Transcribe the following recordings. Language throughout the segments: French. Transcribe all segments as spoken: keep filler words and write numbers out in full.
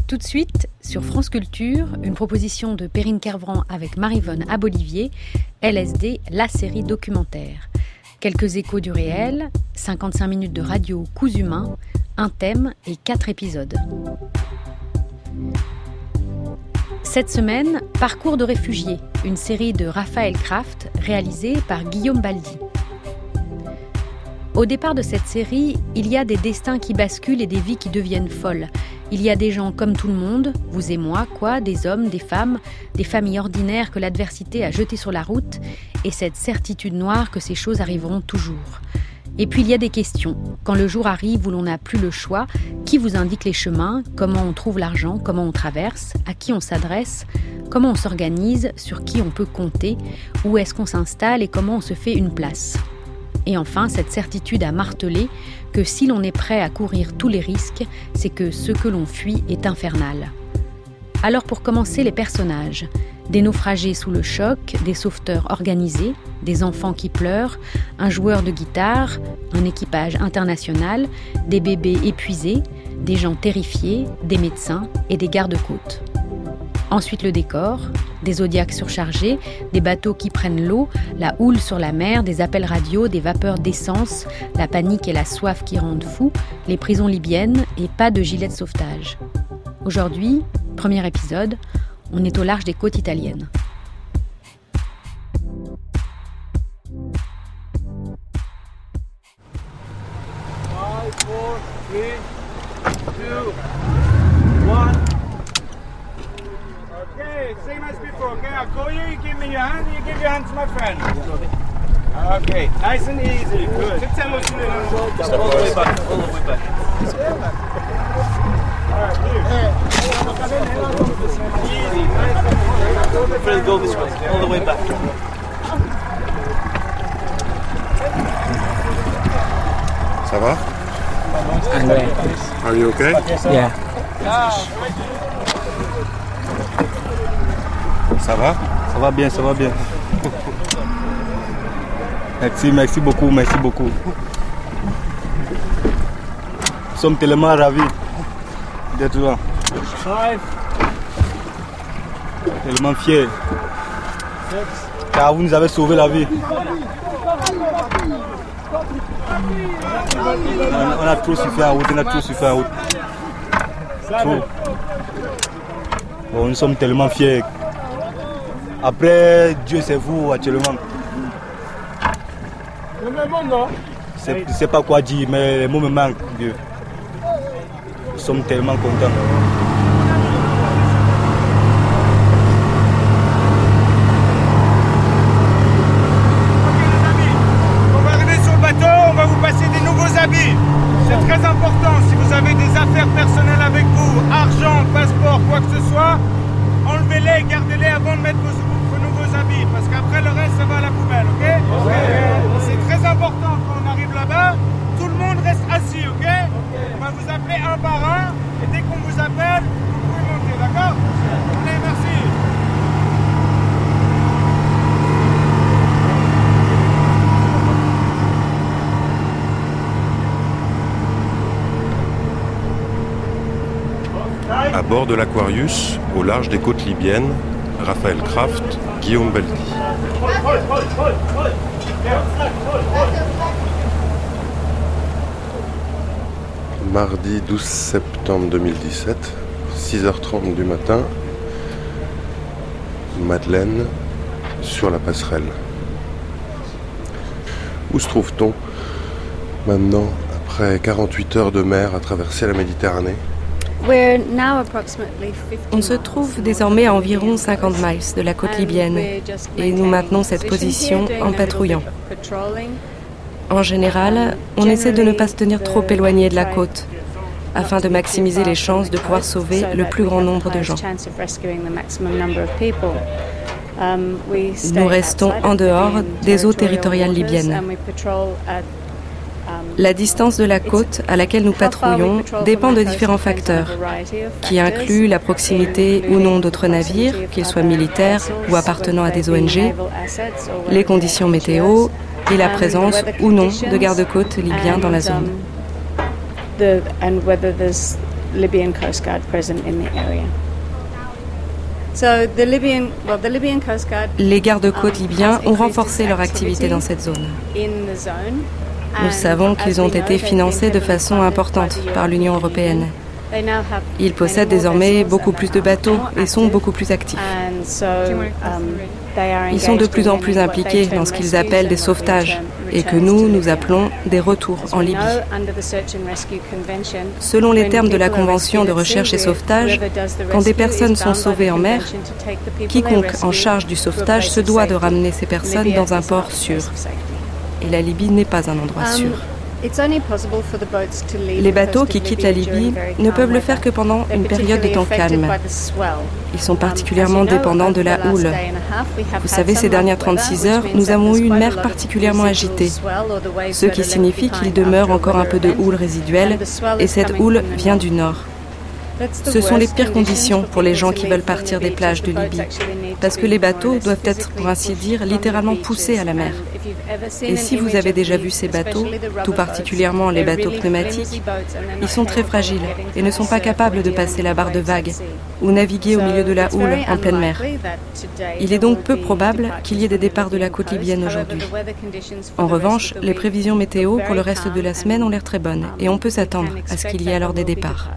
Tout de suite, sur France Culture, une proposition de Perrine Kervran avec Maryvonne Abolivier, L S D, la série documentaire. Quelques échos du réel, cinquante-cinq minutes de radio coups humains, un thème et quatre épisodes. Cette semaine, Parcours de réfugiés, une série de Raphaël Kraft réalisée par Guillaume Baldi. Au départ de cette série, il y a des destins qui basculent et des vies qui deviennent folles. Il y a des gens comme tout le monde, vous et moi, quoi, des hommes, des femmes, des familles ordinaires que l'adversité a jetées sur la route, et cette certitude noire que ces choses arriveront toujours. Et puis il y a des questions. Quand le jour arrive où l'on n'a plus le choix, qui vous indique les chemins, comment on trouve l'argent, comment on traverse, à qui on s'adresse, comment on s'organise, sur qui on peut compter, où est-ce qu'on s'installe et comment on se fait une place. Et enfin, cette certitude à marteler que si l'on est prêt à courir tous les risques, c'est que ce que l'on fuit est infernal. Alors pour commencer, les personnages. Des naufragés sous le choc, des sauveteurs organisés, des enfants qui pleurent, un joueur de guitare, un équipage international, des bébés épuisés, des gens terrifiés, des médecins et des gardes-côtes. Ensuite le décor, des zodiacs surchargés, des bateaux qui prennent l'eau, la houle sur la mer, des appels radio, des vapeurs d'essence, la panique et la soif qui rendent fou, les prisons libyennes et pas de gilet de sauvetage. Aujourd'hui, premier épisode, on est au large des côtes italiennes. five, four, three, two, one. Okay, same as before. Okay, I'll call you, you give me your hand, you give your hand to my friend. Okay, nice and easy. Good. Just tell us you all the way back, all the way back. Alright, you. Easy, nice. Friend, go this way, all the way back. Ça va? Andrea. Are you okay? Yeah. Ça va? Ça va bien, ça va bien. Merci, merci beaucoup, merci beaucoup. Nous sommes tellement ravis d'être là. Five, Tellement fiers. six, Car vous nous avez sauvé la vie. On, on a trop souffert en route, on a trop souffert en route. Trop. Bon, nous sommes tellement fiers. Après, Dieu c'est vous actuellement. Je ne sais pas quoi dire, mais les mots me manquent, Dieu. Nous sommes tellement contents. on va arriver sur le bateau, on va vous passer des nouveaux habits. C'est très important, si vous avez des affaires personnelles avec vous, argent, passeport, quoi que ce soit, enlevez-les, gardez-les avant de mettre vos, vos nouveaux habits, parce qu'après le reste, ça va à la poubelle, ok? Okay. C'est très important quand on arrive là-bas, tout le monde reste assis, ok? On va vous appeler un par un, et dès qu'on vous appelle, vous pouvez monter, d'accord? Allez, merci. À bord de l'Aquarius, au large des côtes libyennes, Raphaël Kraft, Guillaume Baldi. Mardi douze septembre deux mille dix-sept, six heures trente du matin, Madeleine, sur la passerelle. Où se trouve-t-on maintenant, après quarante-huit heures de mer à traverser la Méditerranée? On se trouve désormais à environ cinquante miles de la côte libyenne et nous maintenons cette position en patrouillant. En général, on essaie de ne pas se tenir trop éloigné de la côte afin de maximiser les chances de pouvoir sauver le plus grand nombre de gens. Nous restons en dehors des eaux territoriales libyennes. La distance de la côte à laquelle nous patrouillons dépend de différents facteurs, qui incluent la proximité ou non d'autres navires, qu'ils soient militaires ou appartenant à des O N G, les conditions météo et la présence ou non de gardes-côtes libyens dans la zone. Libyan Coast Guard present in the area. So the Libyan, well, the Libyan Coast Guard, Les gardes-côtes libyens ont renforcé leur activité dans cette zone. Nous savons qu'ils ont été financés de façon importante par l'Union européenne. Ils possèdent désormais beaucoup plus de bateaux et sont beaucoup plus actifs. Ils sont de plus en plus impliqués dans ce qu'ils appellent des sauvetages et que nous, nous appelons des retours en Libye. Selon les termes de la Convention de recherche et sauvetage, quand des personnes sont sauvées en mer, quiconque en charge du sauvetage se doit de ramener ces personnes dans un port sûr. Et la Libye n'est pas un endroit sûr. Les bateaux qui quittent la Libye ne peuvent le faire que pendant une période de temps calme. Ils sont particulièrement dépendants de la houle. Vous savez, ces dernières trente-six heures, nous avons eu une mer particulièrement agitée, ce qui signifie qu'il demeure encore un peu de houle résiduelle, et cette houle vient du nord. Ce sont les pires conditions pour les gens qui veulent partir des plages de Libye, parce que les bateaux doivent être, pour ainsi dire, littéralement poussés à la mer. Et si vous avez déjà vu ces bateaux, tout particulièrement les bateaux pneumatiques, ils sont très fragiles et ne sont pas capables de passer la barre de vagues ou naviguer au milieu de la houle en pleine mer. Il est donc peu probable qu'il y ait des départs de la côte libyenne aujourd'hui. En revanche, les prévisions météo pour le reste de la semaine ont l'air très bonnes et on peut s'attendre à ce qu'il y ait alors des départs.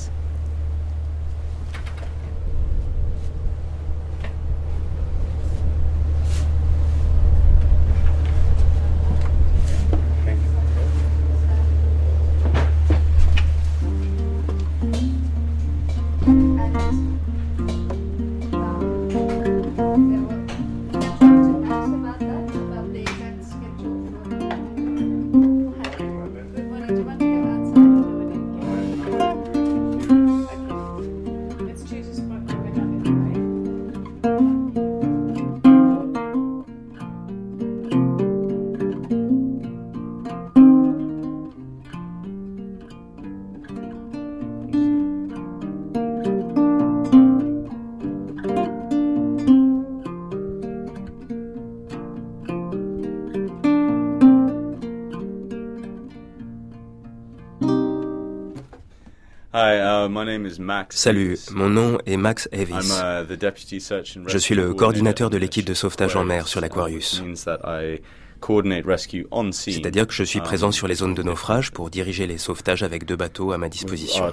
Salut, mon nom est Max Avis. Je suis le coordinateur de l'équipe de sauvetage en mer sur l'Aquarius. C'est-à-dire que je suis présent sur les zones de naufrage pour diriger les sauvetages avec deux bateaux à ma disposition.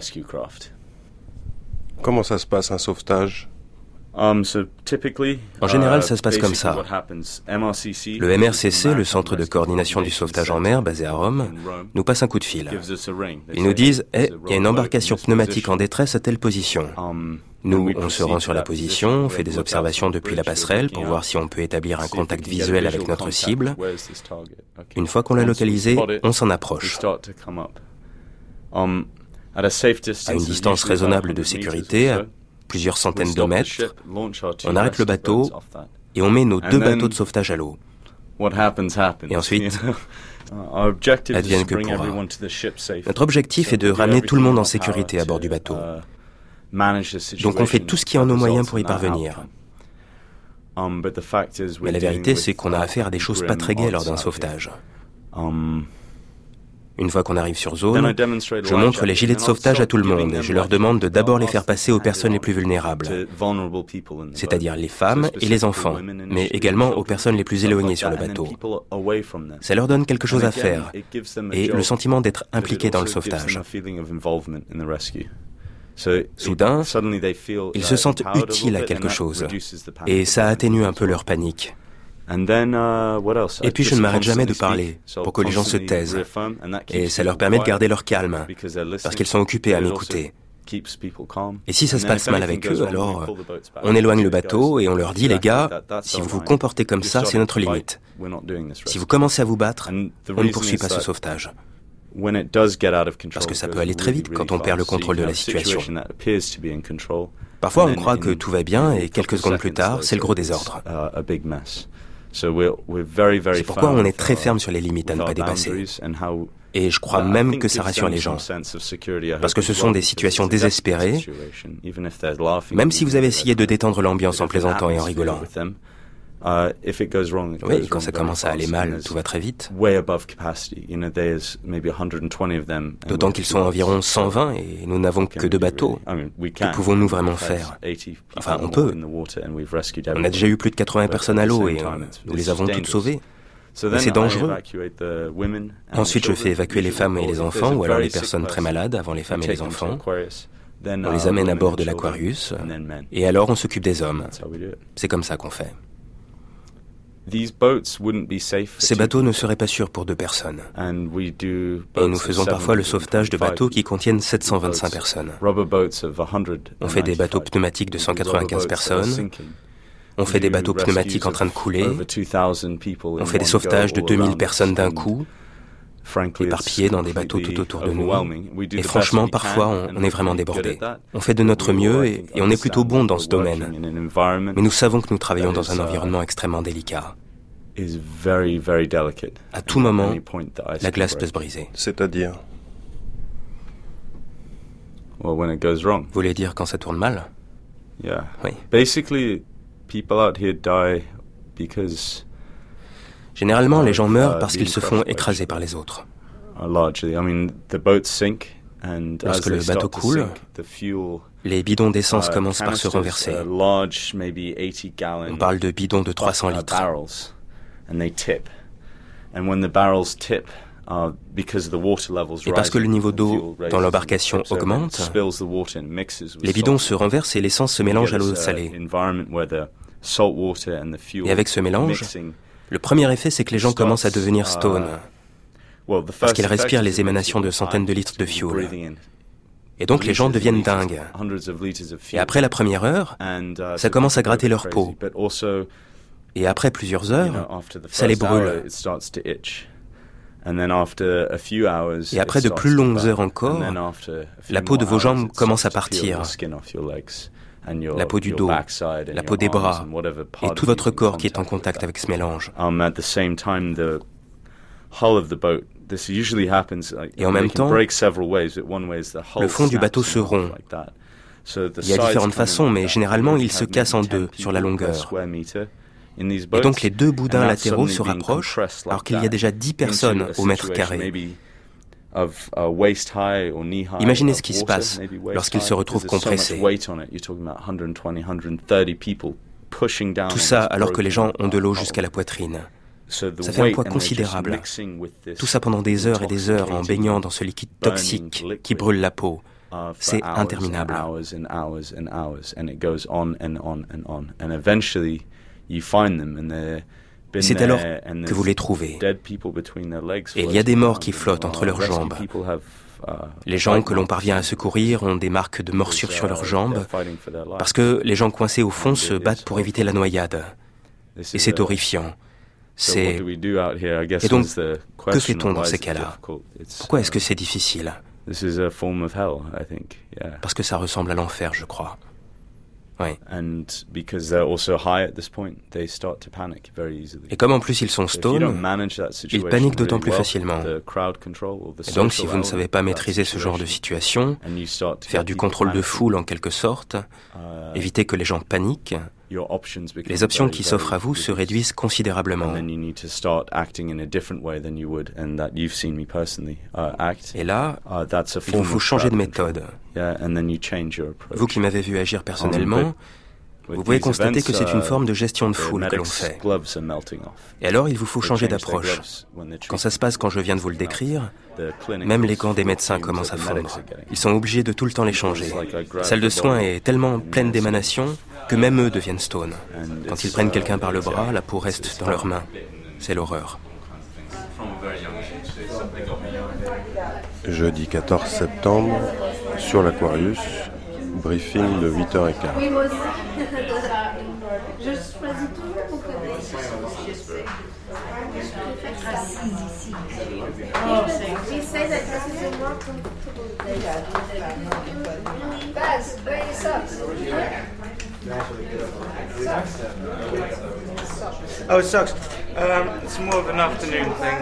Comment ça se passe un sauvetage ? En général, ça se passe comme ça. Le M R C C, le Centre de coordination du sauvetage en mer, basé à Rome, nous passe un coup de fil. Ils nous disent « Eh, il y a une embarcation pneumatique en détresse à telle position ». Nous, on se rend sur la position, on fait des observations depuis la passerelle pour voir si on peut établir un contact visuel avec notre cible. Une fois qu'on l'a localisé, on s'en approche. À une distance raisonnable de sécurité, plusieurs centaines de mètres, on arrête le bateau et on met nos deux bateaux de sauvetage à l'eau. Et ensuite, advienne que pourra. Notre objectif est de ramener tout le monde en sécurité à bord du bateau. Donc on fait tout ce qui est en nos moyens pour y parvenir. Mais la vérité, c'est qu'on a affaire à des choses pas très gaies lors d'un sauvetage. Une fois qu'on arrive sur zone, je montre les gilets de sauvetage à tout le monde et je leur demande de d'abord les faire passer aux personnes les plus vulnérables, c'est-à-dire les femmes et les enfants, mais également aux personnes les plus éloignées sur le bateau. Ça leur donne quelque chose à faire et le sentiment d'être impliqués dans le sauvetage. Soudain, ils se sentent utiles à quelque chose et ça atténue un peu leur panique. Et puis je ne m'arrête jamais de parler pour que les gens se taisent et ça leur permet de garder leur calme parce qu'ils sont occupés à m'écouter. Et si ça se passe mal avec eux, alors on éloigne le bateau et on leur dit « Les gars, si vous vous comportez comme ça, c'est notre limite. Si vous commencez à vous battre, on ne poursuit pas ce sauvetage. » Parce que ça peut aller très vite quand on perd le contrôle de la situation. Parfois on croit que tout va bien et quelques secondes plus tard, c'est le gros désordre. C'est pourquoi on est très ferme sur les limites à ne pas dépasser. Et je crois même que ça rassure les gens. Parce que ce sont des situations désespérées, même si vous avez essayé de détendre l'ambiance en plaisantant et en rigolant. Oui, quand ça commence à aller mal, tout va très vite. D'autant qu'ils sont environ cent vingt et nous n'avons que deux bateaux. Que pouvons-nous vraiment faire? Enfin, on peut. On a déjà eu plus de quatre-vingts personnes à l'eau et on, nous les avons toutes sauvées. Mais c'est dangereux. Ensuite, je fais évacuer les femmes et les enfants, ou alors les personnes très malades avant les femmes et les enfants. On les amène à bord de l'Aquarius, et alors on s'occupe des hommes. C'est comme ça qu'on fait. Ces bateaux ne seraient pas sûrs pour deux personnes. Et nous faisons parfois le sauvetage de bateaux qui contiennent sept cent vingt-cinq personnes. On fait des bateaux pneumatiques de cent quatre-vingt-quinze personnes. On fait des bateaux pneumatiques en train de couler. On fait des sauvetages de deux mille personnes d'un coup, éparpillées dans des bateaux tout autour de nous. Et franchement, parfois, on, on est vraiment débordé. On fait de notre mieux et, et on est plutôt bon dans ce domaine. Mais nous savons que nous travaillons dans un environnement extrêmement délicat. À tout moment, la glace peut se briser. C'est-à-dire? Vous voulez dire quand ça tourne mal? Oui. Généralement, les gens meurent parce qu'ils se font écraser par les autres. Lorsque le bateau coule, les bidons d'essence commencent par se renverser. On parle de bidons de trois cents litres. Et parce que le niveau d'eau dans l'embarcation augmente, les bidons se renversent et l'essence se mélange à l'eau salée. Et avec ce mélange, le premier effet, c'est que les gens commencent à devenir stone, parce qu'ils respirent les émanations de centaines de litres de fuel. Et donc les gens deviennent dingues. Et après la première heure, ça commence à gratter leur peau. Et après plusieurs heures, ça les brûle. Et après de plus longues heures encore, la peau de vos jambes commence à partir. La peau du dos, la peau des bras, et tout votre corps qui est en contact avec ce mélange. Et en même temps, le fond du bateau se rompt. Il y a différentes façons, mais généralement il se casse en deux sur la longueur. Et donc les deux boudins latéraux se rapprochent alors qu'il y a déjà dix personnes au mètre carré. Imaginez ce qui se passe lorsqu'ils se retrouvent compressés. Tout ça alors que les gens ont de l'eau jusqu'à la poitrine. Ça fait un poids considérable. Tout ça pendant des heures et des heures en baignant dans ce liquide toxique qui brûle la peau. C'est interminable. C'est alors que vous les trouvez. Et il y a des morts qui flottent entre leurs jambes. Les gens que l'on parvient à secourir ont des marques de morsures sur leurs jambes, parce que les gens coincés au fond se battent pour éviter la noyade. Et c'est horrifiant. C'est... Et donc, que fait-on dans ces cas-là? Pourquoi est-ce que c'est difficile? Parce que ça ressemble à l'enfer, je crois. Oui. Et comme en plus ils sont stone, ils paniquent d'autant plus facilement. Et donc si vous ne savez pas maîtriser ce genre de situation, faire du contrôle de foule en quelque sorte, éviter que les gens paniquent, les options qui s'offrent à vous se réduisent considérablement. Et là, il vous faut changer de méthode. Vous qui m'avez vu agir personnellement, vous pouvez constater que c'est une forme de gestion de foule que l'on fait. Et alors, il vous faut changer d'approche. Quand ça se passe quand je viens de vous le décrire, même les gants des médecins commencent à fondre. Ils sont obligés de tout le temps les changer. La salle de soins est tellement pleine d'émanations que même eux deviennent stone. Quand ils prennent quelqu'un par le bras, la peau reste dans leurs mains. C'est l'horreur. Jeudi quatorze septembre, sur l'Aquarius, briefing de huit heures quinze. Je choisis toujours pour que Oh, it sucks. Um, it's more of an afternoon thing.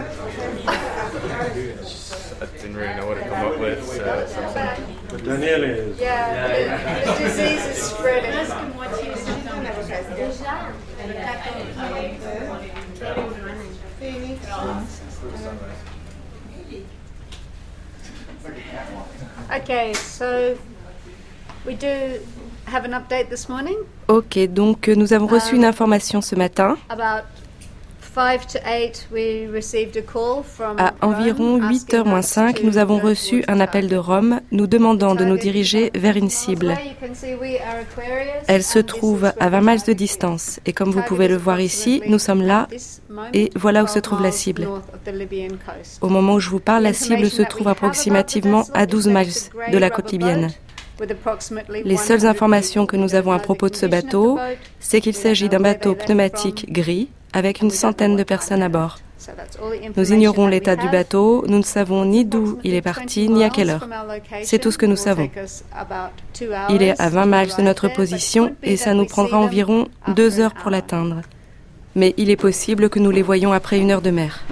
I didn't really know what to come up with. So something. Daniel is. Yeah, the disease is spreading. Okay, so we do have an update this morning. Ok, donc nous avons reçu une information ce matin. About five to eight, we received a call from À environ huit heures moins cinq, nous avons reçu un appel de Rome nous demandant de nous diriger vers une cible. Elle se trouve à vingt miles de distance et comme vous pouvez le voir ici, nous sommes là et voilà où se trouve la cible. Au moment où je vous parle, la cible se trouve approximativement à douze miles de la côte libyenne. Les seules informations que nous avons à propos de ce bateau, c'est qu'il s'agit d'un bateau pneumatique gris avec une centaine de personnes à bord. Nous ignorons l'état du bateau, nous ne savons ni d'où il est parti, ni à quelle heure. C'est tout ce que nous savons. Il est à vingt miles de notre position et ça nous prendra environ deux heures pour l'atteindre. Mais il est possible que nous les voyions après une heure de mer.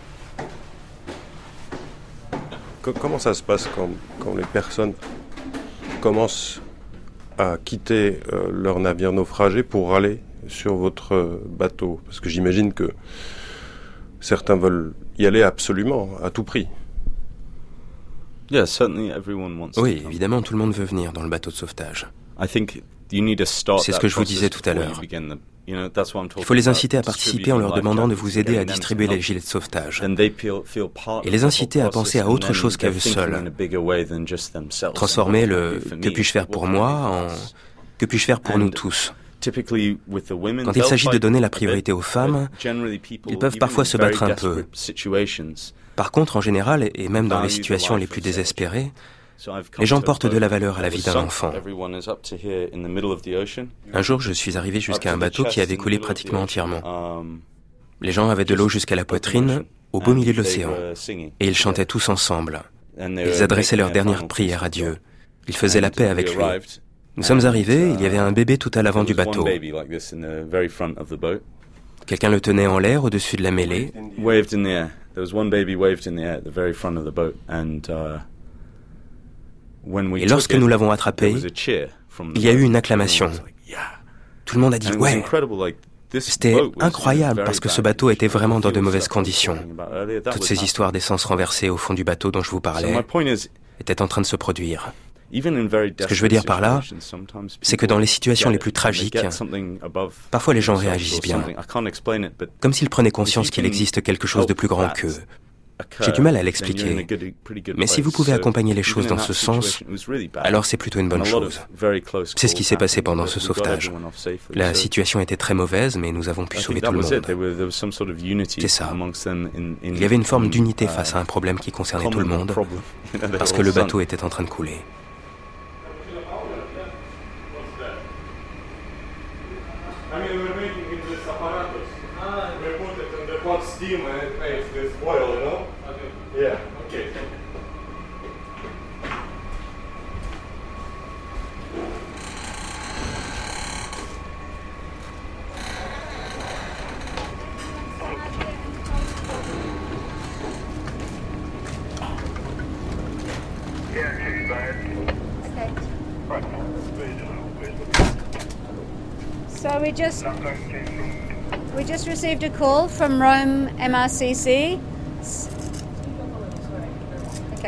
Comment ça se passe quand, quand les personnes commencent à quitter euh, leur navire naufragé pour aller sur votre euh, bateau? Parce que j'imagine que certains veulent y aller absolument, à tout prix. Oui, évidemment, tout le monde veut venir dans le bateau de sauvetage. C'est ce que je vous disais tout à l'heure. Il faut les inciter à participer en leur demandant de vous aider à distribuer les gilets de sauvetage. Et les inciter à penser à autre chose qu'à eux seuls. Transformer le « que puis-je faire pour moi » en « que puis-je faire pour nous tous ». Quand il s'agit de donner la priorité aux femmes, ils peuvent parfois se battre un peu. Par contre, en général, et même dans les situations les plus désespérées, les gens portent de la valeur à la vie d'un enfant. Un jour, je suis arrivé jusqu'à un bateau qui avait coulé pratiquement entièrement. Les gens avaient de l'eau jusqu'à la poitrine, au beau milieu de l'océan. Et ils chantaient tous ensemble. Ils adressaient leur dernière prière à Dieu. Ils faisaient la paix avec lui. Nous sommes arrivés, il y avait un bébé tout à l'avant du bateau. Quelqu'un le tenait en l'air au-dessus de la mêlée. Et lorsque nous l'avons attrapé, il y a eu une acclamation. Tout le monde a dit « ouais ». C'était incroyable parce que ce bateau était vraiment dans de mauvaises conditions. Toutes ces histoires d'essence renversée au fond du bateau dont je vous parlais étaient en train de se produire. Ce que je veux dire par là, c'est que dans les situations les plus tragiques, parfois les gens réagissent bien, comme s'ils prenaient conscience qu'il existe quelque chose de plus grand qu'eux. J'ai du mal à l'expliquer, mais si vous pouvez accompagner les choses dans ce sens, alors c'est plutôt une bonne chose. C'est ce qui s'est passé pendant ce sauvetage. La situation était très mauvaise, mais nous avons pu sauver tout le monde. C'est ça. Il y avait une forme d'unité face à un problème qui concernait tout le monde, parce que le bateau était en train de couler. Steam and it makes this boil, you know? Okay. Yeah. Okay. So we just we just received a call from Rome M R C C. Okay.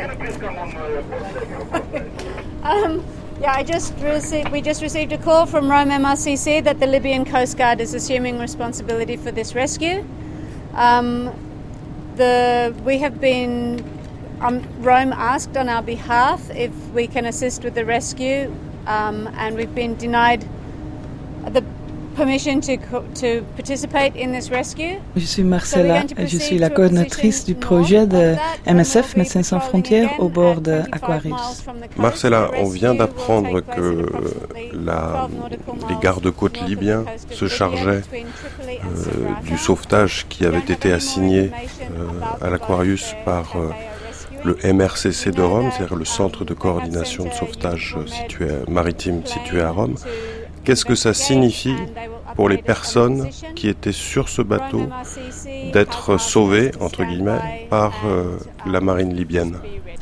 um, yeah, I just received. We just received a call from Rome M R C C that the Libyan Coast Guard is assuming responsibility for this rescue. Um, the we have been. Um, Rome asked on our behalf if we can assist with the rescue, um, and we've been denied the permission to, to participate in this rescue. Je suis Marcella et je suis la coordinatrice du projet de M S F, Médecins sans frontières, au bord de Aquarius. Marcella, on vient d'apprendre que la, les gardes-côtes libyens se chargeaient euh, du sauvetage qui avait été assigné euh, à l'Aquarius par euh, le M R C C de Rome, c'est-à-dire le centre de coordination de sauvetage situé, maritime situé à Rome. Qu'est-ce que ça signifie pour les personnes qui étaient sur ce bateau d'être sauvées, entre guillemets, par euh, la marine libyenne?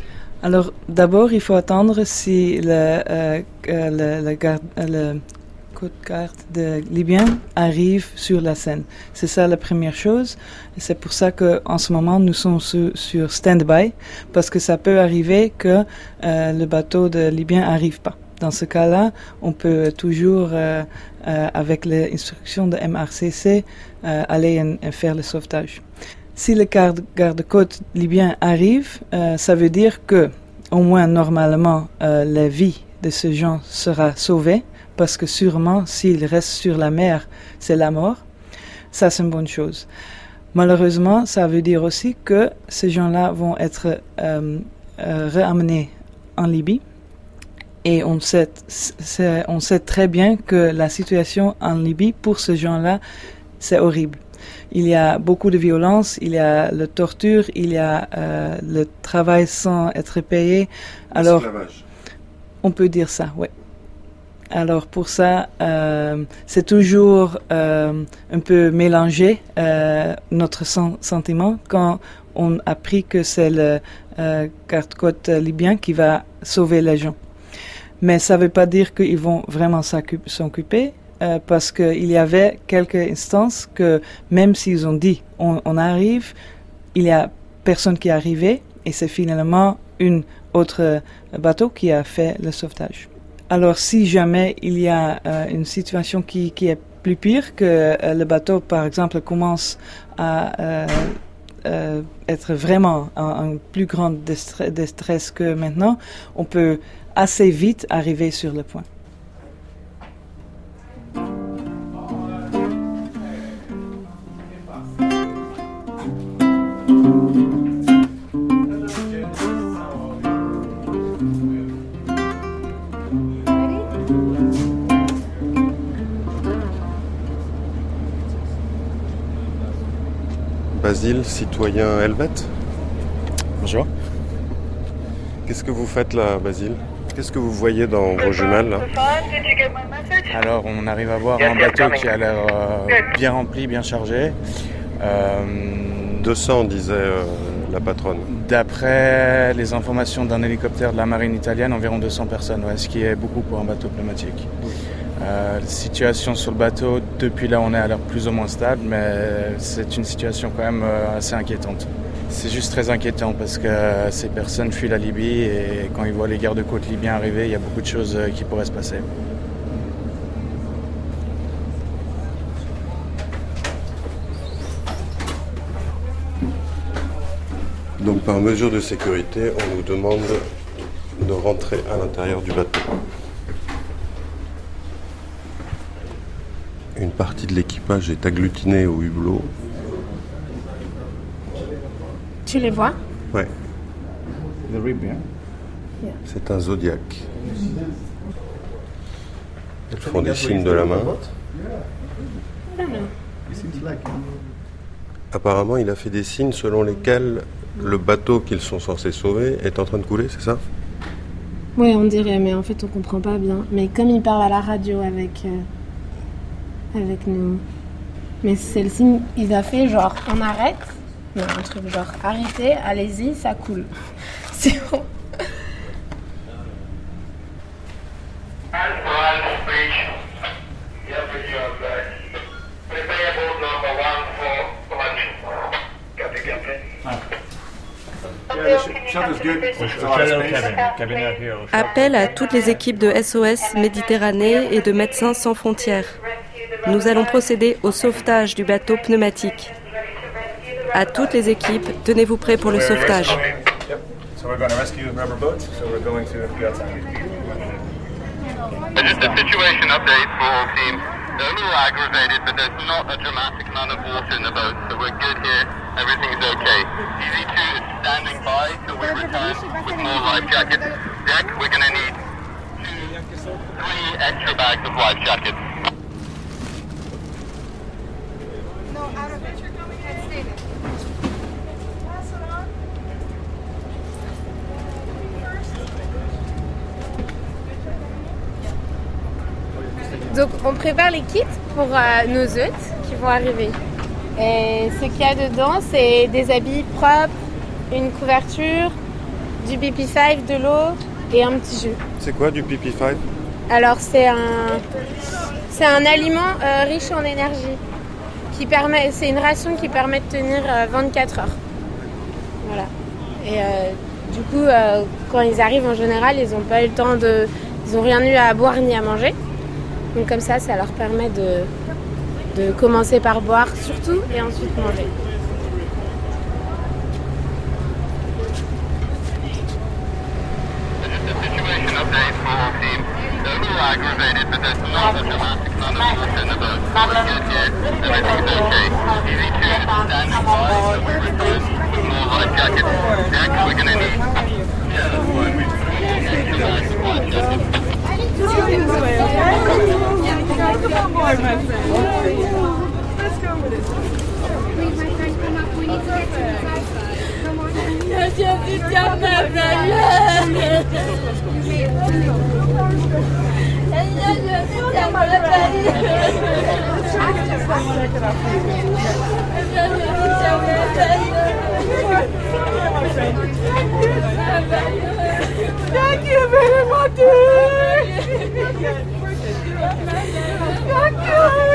Alors, d'abord, il faut attendre si le, euh, le, le, garde, le garde de Libyens arrivent sur la Seine. C'est ça la première chose. Et c'est pour ça qu'en ce moment, nous sommes sur, sur stand-by, parce que ça peut arriver que euh, le bateau de Libyens n'arrive pas. Dans ce cas-là, on peut toujours, euh, euh, avec les instructions de M R C C, euh, aller en, en faire le sauvetage. Si le garde, garde-côte libyen arrive, euh, ça veut dire que, au moins normalement, euh, la vie de ces gens sera sauvée, parce que sûrement, s'ils restent sur la mer, c'est la mort. Ça, c'est une bonne chose. Malheureusement, ça veut dire aussi que ces gens-là vont être euh, euh, ramenés en Libye. Et on sait, c'est, on sait très bien que la situation en Libye, pour ces gens-là, c'est horrible. Il y a beaucoup de violence, il y a la torture, il y a euh, le travail sans être payé. Alors, l'esclavage. On peut dire ça, oui. Alors pour ça, euh, c'est toujours euh, un peu mélangé euh, notre sen- sentiment quand on a appris que c'est le euh, garde-côte libyen qui va sauver les gens. Mais ça ne veut pas dire qu'ils vont vraiment s'occuper, euh, parce qu'il y avait quelques instances que même s'ils ont dit on, on arrive, il y a personne qui est arrivé et c'est finalement une autre bateau qui a fait le sauvetage. Alors si jamais il y a euh, une situation qui, qui est plus pire, que euh, le bateau par exemple commence à euh, euh, être vraiment en, en plus grand déstress, déstress que maintenant, on peut assez vite arriver sur le point. Basile, citoyen helvète. Bonjour. Qu'est-ce que vous faites là, Basile ? Qu'est-ce que vous voyez dans vos jumelles là ? Alors, on arrive à voir un bateau qui a l'air euh, bien rempli, bien chargé. Euh, deux cents, disait euh, la patronne. D'après les informations d'un hélicoptère de la marine italienne, environ deux cents personnes, ouais, ce qui est beaucoup pour un bateau pneumatique. Euh, la situation sur le bateau, depuis là, on est à l'air plus ou moins stable, mais c'est une situation quand même euh, assez inquiétante. C'est juste très inquiétant parce que ces personnes fuient la Libye et quand ils voient les gardes-côtes libyens arriver, il y a beaucoup de choses qui pourraient se passer. Donc par mesure de sécurité, on nous demande de rentrer à l'intérieur du bateau. Une partie de l'équipage est agglutinée au hublot. Tu les vois ? Ouais. C'est un zodiaque. Elles font des signes de la main. Apparemment, il a fait des signes selon lesquels le bateau qu'ils sont censés sauver est en train de couler, c'est ça ? Oui, on dirait, mais en fait, on comprend pas bien. Mais comme il parle à la radio avec, euh, avec nous, mais c'est le signe qu'il a fait, genre, on arrête. Non, un truc genre, arrêtez, allez-y, ça coule. C'est bon. Appel à toutes les équipes de S O S Méditerranée et de Médecins sans frontières. Nous allons procéder au sauvetage du bateau pneumatique. À toutes les équipes, tenez-vous prêts pour le sauvetage. Just a situation update for all teams. They're a little aggravated, but there's not a dramatic amount of water in the boat, so we're good here. Everything's okay. D Z two is standing by till we return with more life jackets. Jack, we're going to need two, three extra bags of life jackets. No, out of it. You're coming in. Stay there. Pass it on. Donc on prépare les kits pour euh, nos hôtes qui vont arriver. Et ce qu'il y a dedans, c'est des habits propres, une couverture, du P P cinq, de l'eau et un petit jus. C'est quoi du P P cinq ? Alors c'est un, c'est un aliment euh, riche en énergie. Qui permet, c'est une ration qui permet de tenir euh, vingt-quatre heures. Voilà. Et euh, du coup, euh, quand ils arrivent en général, ils n'ont pas eu le temps de... Ils n'ont rien eu à boire ni à manger. Donc comme ça, ça leur permet de, de commencer par boire surtout et ensuite manger. Aggravated, but there's not a dramatic amount of water in the boat. We're good here. Everything's okay. Easy to standing by, so we return with more life jackets. Jack, we're going to need. Yeah, that's fine. We extra life jackets. Come on board, my friend. Let's go with it. Please, my friend, come up. We need to get to the side. Come on. Yes, yes, it's just my friend. Thank you very much. Thank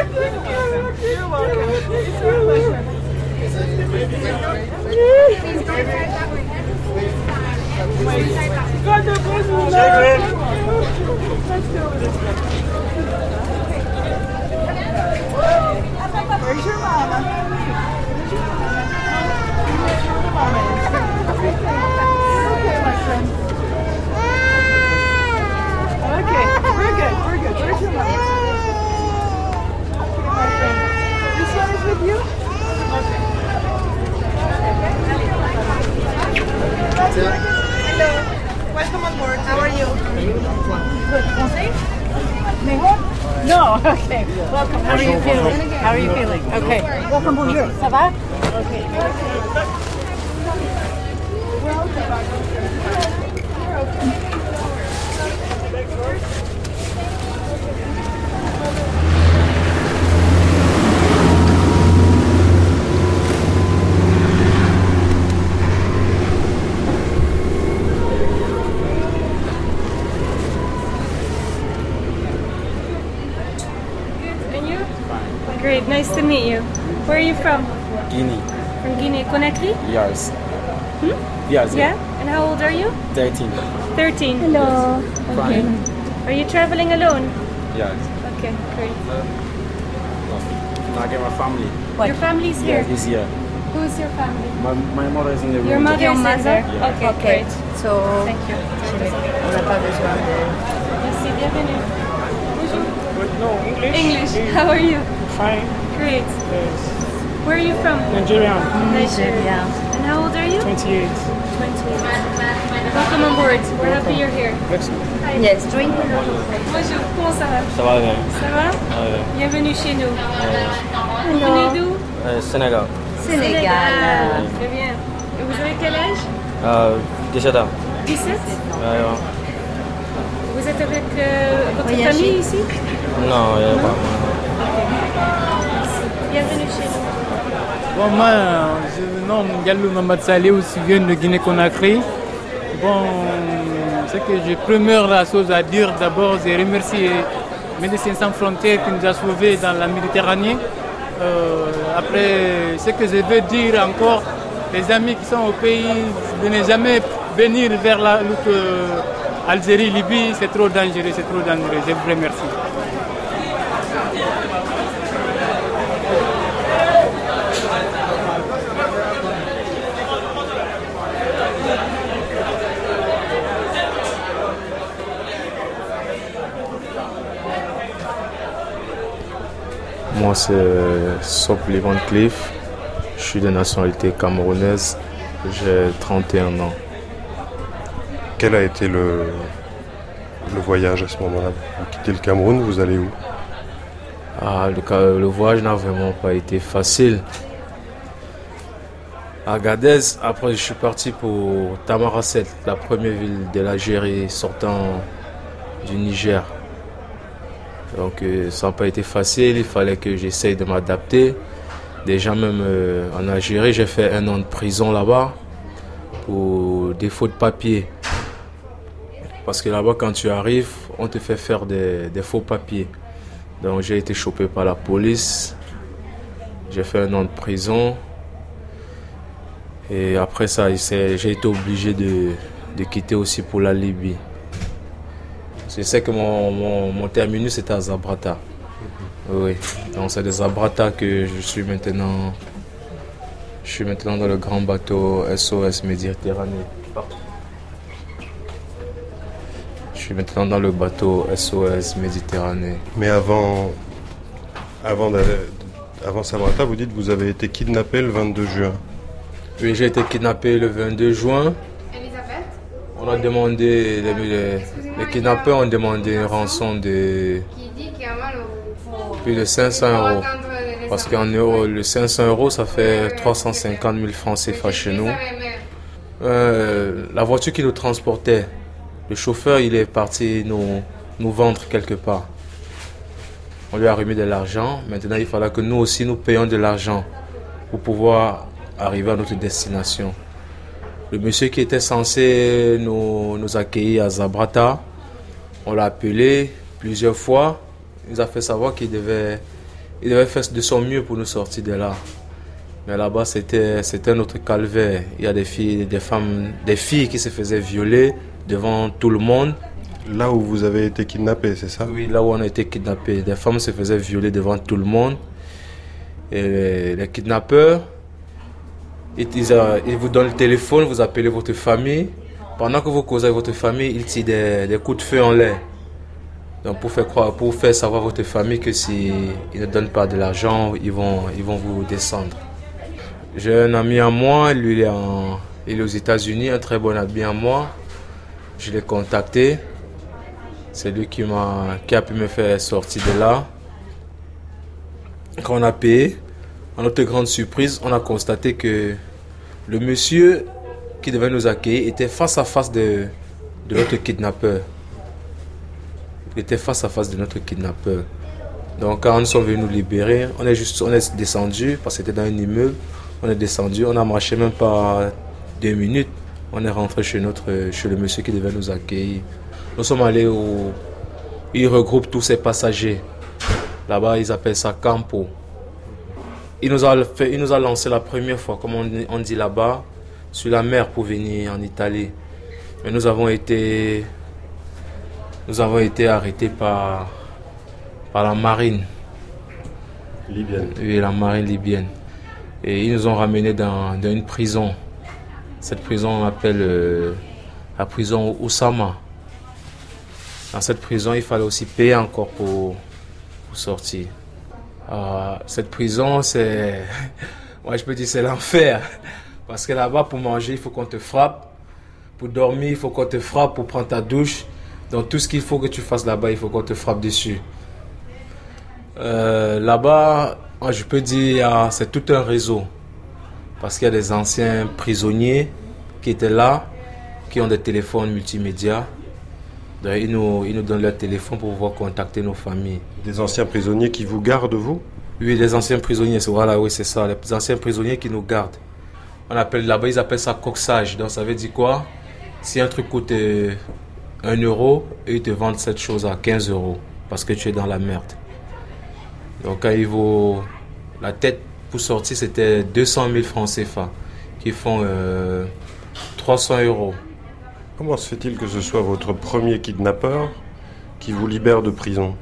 Where's your mama? Okay, we're good, we're good. Where's your mama? Okay, my friend. This one is with you? Okay. Hello. Welcome on board. How are you? Good. Français? No, okay. Welcome. How are you feeling? How are you feeling? Okay. Welcome, bonjour. Ça va? Okay. Great, nice to meet you. Where are you from? Guinea. From Guinea, Conakry? Yes. Hmm? Yes. Yeah? And how old are you? thirteen. thirteen. Hello. Okay. Fine. Are you traveling alone? Yes. Okay, great. Now I get my family. What? Your family's here? Yes, this year. Who's your family? My, my mother is in the room. Your mother Your is mother? in there? Yeah. Okay, Okay. great. So, Thank you. on n'a pas besoin de... Merci, bienvenue. Bonjour. No, English. English. How are you? Fine. Great. Yes. Where are you from? Nigeria. Nigeria. And how old are you? twenty-eight. twenty-eight. Welcome on board. We're happy you're here. Merci. Hi. Yes, drink. Bonjour, comment ça va? Ça va bien. Ça va? Ouais. Bienvenue chez nous. Vous Hello. venez d'où? Euh, Sénégal. Sénégal. Très bien. Et vous avez quel âge? Euh, dix-sept ans. dix-sept? Ouais, ouais. Vous êtes avec euh, votre famille ici? Non, il n'y a pas. Bienvenue chez nous. Bon, moi, je me nomme Gallo Mamad Saleh, aussi viens de Guinée-Conakry. Bon, ce que j'ai première la chose à dire, d'abord, c'est remercier Médecins Sans Frontières qui nous a sauvés dans la Méditerranée. Euh, après, ce que je veux dire encore, les amis qui sont au pays, de ne jamais venir vers la lutte euh, Algérie-Libye, c'est trop dangereux, c'est trop dangereux. Je vous remercie. Moi, c'est Sopli Van Cleef. Je suis de nationalité camerounaise. J'ai trente et un ans. Quel a été le, le voyage à ce moment-là? Vous quittez le Cameroun, vous allez où? Ah, le, le voyage n'a vraiment pas été facile. À Agadez, après je suis parti pour Tamaracet, la première ville de l'Algérie sortant du Niger. Donc euh, ça n'a pas été facile, il fallait que j'essaye de m'adapter. Déjà même euh, en Algérie, j'ai fait un an de prison là-bas pour défaut de papier. Parce que là-bas, quand tu arrives, on te fait faire des, des faux papiers. Donc j'ai été chopé par la police. J'ai fait un an de prison. Et après ça, j'ai été obligé de, de quitter aussi pour la Libye. Je sais que mon, mon, mon terminus était à Zabrata. Oui, donc c'est de Zabrata que je suis maintenant. Je suis maintenant dans le grand bateau S O S Méditerranée. Je suis maintenant dans le bateau S O S Méditerranée. Mais avant, avant, avant Zabrata, vous dites que vous avez été kidnappé le vingt-deux juin. Oui, j'ai été kidnappé le vingt-deux juin. On a demandé, les, les, les kidnappeurs ont demandé une rançon de plus de cinq cents euros. Parce qu'en euros, le cinq cents euros, ça fait trois cent cinquante mille francs C F A chez nous. Euh, la voiture qui nous transportait, le chauffeur, il est parti nous, nous vendre quelque part. On lui a remis de l'argent. Maintenant, il fallait que nous aussi, nous payions de l'argent pour pouvoir arriver à notre destination. Le monsieur qui était censé nous, nous accueillir à Zabrata, on l'a appelé plusieurs fois. Il nous a fait savoir qu'il devait, il devait faire de son mieux pour nous sortir de là. Mais là-bas, c'était, c'était notre calvaire. Il y a des filles, des femmes, des filles qui se faisaient violer devant tout le monde. Là où vous avez été kidnappé, c'est ça? Oui, là où on a été kidnappé. Des femmes se faisaient violer devant tout le monde. Et les, les kidnappeurs, ils, ils, ils vous donnent le téléphone, vous appelez votre famille. Pendant que vous causez avec votre famille, ils tirent des, des coups de feu en l'air. Donc pour faire croire, pour faire savoir à votre famille que si ils ne donnent pas de l'argent, ils vont, ils vont vous descendre. J'ai un ami à moi, lui il est, en, il est aux États-Unis, un très bon ami à moi. Je l'ai contacté. C'est lui qui m'a, qui a pu me faire sortir de là. Quand on a payé, à notre grande surprise, on a constaté que le monsieur qui devait nous accueillir était face à face de, de notre kidnappeur. Il était face à face de notre kidnappeur. Donc quand nous sommes venus nous libérer, on est juste, on est descendu parce que c'était dans un immeuble. On est descendu, on a marché même pas deux minutes. On est rentré chez notre, chez le monsieur qui devait nous accueillir. Nous sommes allés où il regroupe tous ses passagers. Là-bas, ils appellent ça Campo. Il nous a fait, il nous a lancé la première fois, comme on, on dit là-bas, sur la mer pour venir en Italie. Mais nous avons été, nous avons été arrêtés par, par la marine libyenne. Oui, la marine libyenne. Et ils nous ont ramenés dans, dans une prison. Cette prison, on appelle euh, la prison Oussama. Dans cette prison, il fallait aussi payer encore pour, pour sortir. Euh, cette prison, c'est, moi je peux dire c'est l'enfer. Parce que là-bas, pour manger, il faut qu'on te frappe. Pour dormir, il faut qu'on te frappe. Pour prendre ta douche. Donc tout ce qu'il faut que tu fasses là-bas, il faut qu'on te frappe dessus. Euh, là-bas, je peux dire c'est tout un réseau. Parce qu'il y a des anciens prisonniers qui étaient là, qui ont des téléphones multimédia. Donc, ils, nous, ils nous donnent leur téléphone pour pouvoir contacter nos familles. Des anciens prisonniers qui vous gardent, vous? Oui, les anciens prisonniers, c'est, voilà, oui, c'est ça. Les anciens prisonniers qui nous gardent. On appelle, là-bas, ils appellent ça coxage. Donc ça veut dire quoi? Si un truc coûte euh, un euro, ils te vendent cette chose à quinze euros parce que tu es dans la merde. Donc quand il vaut la tête pour sortir, c'était deux cent mille francs C F A qui font euh, trois cents euros. Comment se fait-il que ce soit votre premier kidnappeur qui vous libère de prison?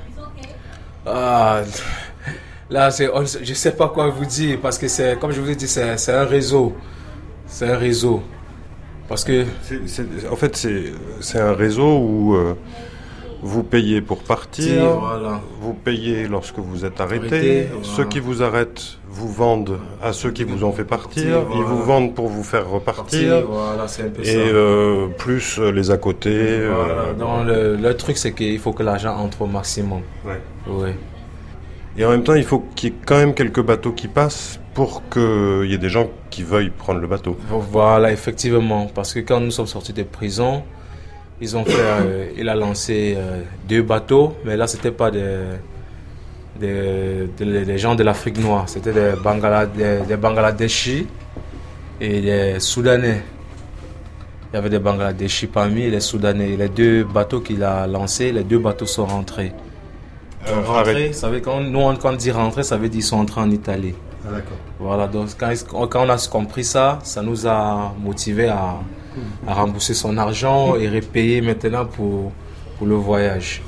Ah, là, c'est, je ne sais pas quoi vous dire parce que c'est, comme je vous ai dit, c'est, c'est un réseau. C'est un réseau. Parce que... C'est, c'est, en fait, c'est, c'est un réseau où euh, vous payez pour partir, voilà. Vous payez lorsque vous êtes arrêté, Arrêté, voilà. Ceux qui vous arrêtent vous vendent à ceux qui vous ont fait partir, voilà. Ils vous vendent pour vous faire repartir, Partir, voilà, c'est un peu et ça. euh, plus les à côté. Voilà. Euh, Donc, le, le truc, c'est qu'il faut que l'argent entre au maximum. Ouais. Ouais. Et en même temps, il faut qu'il y ait quand même quelques bateaux qui passent pour qu'il y ait des gens qui veuillent prendre le bateau. Voilà, effectivement. Parce que quand nous sommes sortis des prisons, ils ont fait, euh, il a lancé euh, deux bateaux, mais là, c'était pas des, des, des, des gens de l'Afrique noire. C'était des, Bangala, des, des Bangladeshis et des Soudanais. Il y avait des Bangladeshis parmi les Soudanais. Les deux bateaux qu'il a lancés, les deux bateaux sont rentrés. Euh, rentrer, ça veut, quand, nous, quand on dit rentrer, ça veut dire qu'ils sont entrés en Italie. Ah, d'accord. Voilà, donc quand, quand on a compris ça, ça nous a motivés à, à rembourser son argent et repayer maintenant pour, pour le voyage.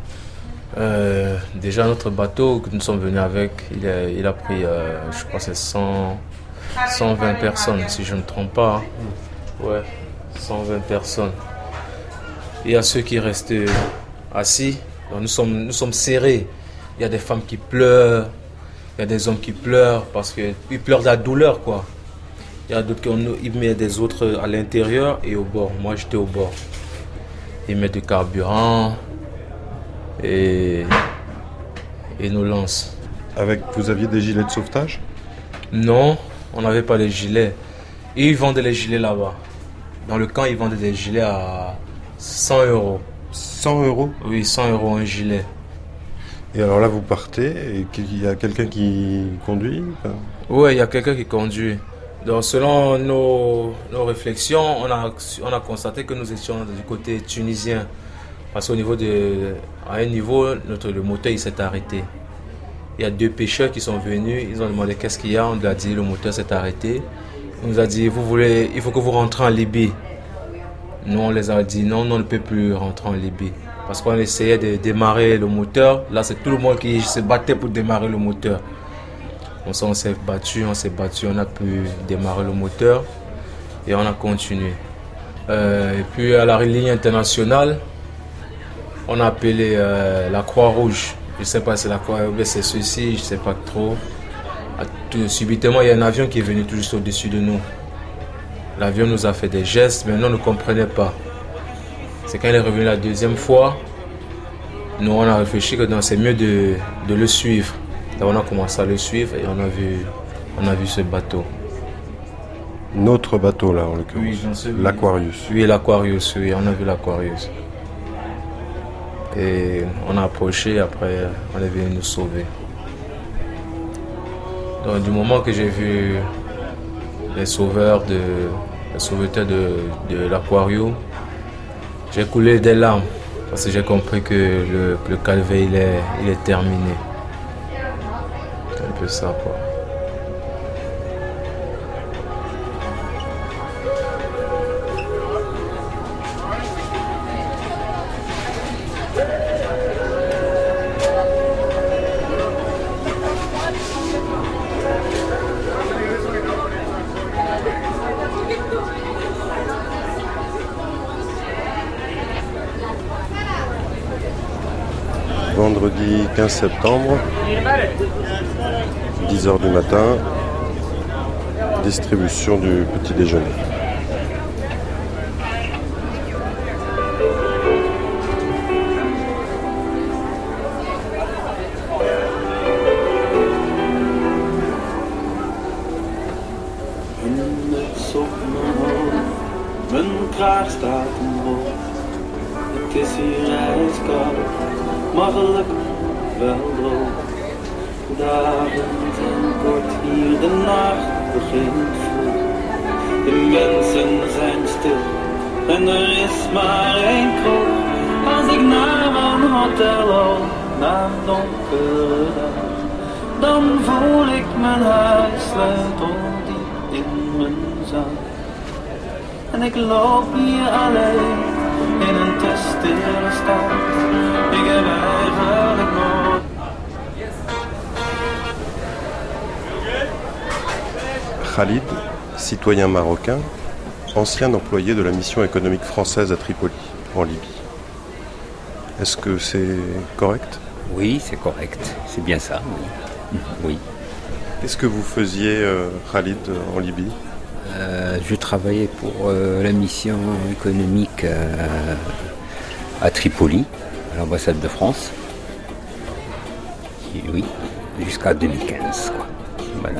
Euh, déjà, notre bateau que nous sommes venus avec, il a, il a pris, euh, je crois, c'est cent, cent vingt personnes, si je ne me trompe pas. Ouais, cent vingt personnes. Il y a ceux qui restent assis. Donc nous sommes, nous sommes serrés. Il y a des femmes qui pleurent, il y a des hommes qui pleurent parce qu'ils pleurent de la douleur, quoi. Il y a d'autres qui mettent des autres à l'intérieur et au bord. Moi, j'étais au bord. Ils mettent du carburant et, et nous lancent. Avec, vous aviez des gilets de sauvetage? Non, on n'avait pas les gilets. Et ils vendaient les gilets là-bas. Dans le camp, ils vendaient des gilets à cent euros. cent euros? Oui, cent euros un gilet. Et alors là, vous partez et il y a quelqu'un qui conduit? Enfin... Oui, il y a quelqu'un qui conduit. Donc, selon nos, nos réflexions, on a, on a constaté que nous étions du côté tunisien. Parce qu'au niveau de, à un niveau, notre, le moteur il s'est arrêté. Il y a deux pêcheurs qui sont venus, ils ont demandé qu'est-ce qu'il y a, on lui a dit le moteur s'est arrêté. On nous a dit, vous voulez, il faut que vous rentrez en Libye. Nous, on les a dit non, non, on ne peut plus rentrer en Libye. Parce qu'on essayait de démarrer le moteur. Là, c'est tout le monde qui se battait pour démarrer le moteur. On s'est battu, on s'est battu, on a pu démarrer le moteur et on a continué. Euh, et puis à la ligne internationale, on a appelé euh, la Croix-Rouge. Je ne sais pas si c'est la Croix-Rouge, c'est ceci, je ne sais pas trop. Tout, subitement, il y a un avion qui est venu tout juste au-dessus de nous. L'avion nous a fait des gestes, mais nous ne comprenait pas. C'est quand il est revenu la deuxième fois, nous on a réfléchi que c'est mieux de, de le suivre. Donc on a commencé à le suivre et on a vu, on a vu ce bateau. Notre bateau là en l'occurrence, oui, l'Aquarius. Oui, l'Aquarius, oui, on a vu l'Aquarius. Et on a approché, après on est venu nous sauver. Donc du moment que j'ai vu les sauveurs de, les sauveteurs de, de l'Aquarius, j'ai coulé des larmes parce que j'ai compris que le, le calvaire il est, il est terminé. C'est un peu ça, quoi. Vendredi quinze septembre, dix heures du matin, distribution du petit déjeuner. Makkelijk wel droog. Dagen zijn kort hier, de nacht begint vroeg. De mensen zijn stil en er is maar één kroeg. Als ik naar mijn hotel al, na een donkere dag, dan voel ik mijn huissleutel diep in mijn zak. En ik loop hier alleen in een te stille stad. Ik heb eigenlijk nooit. Khalid, citoyen marocain, ancien employé de la mission économique française à Tripoli, en Libye. Est-ce que c'est correct? Oui, c'est correct. C'est bien ça, oui. oui. Qu'est-ce que vous faisiez, euh, Khalid, en Libye? euh, Je travaillais pour euh, la mission économique euh, à Tripoli, à l'ambassade de France. Et oui, jusqu'à deux mille quinze, quoi. Voilà.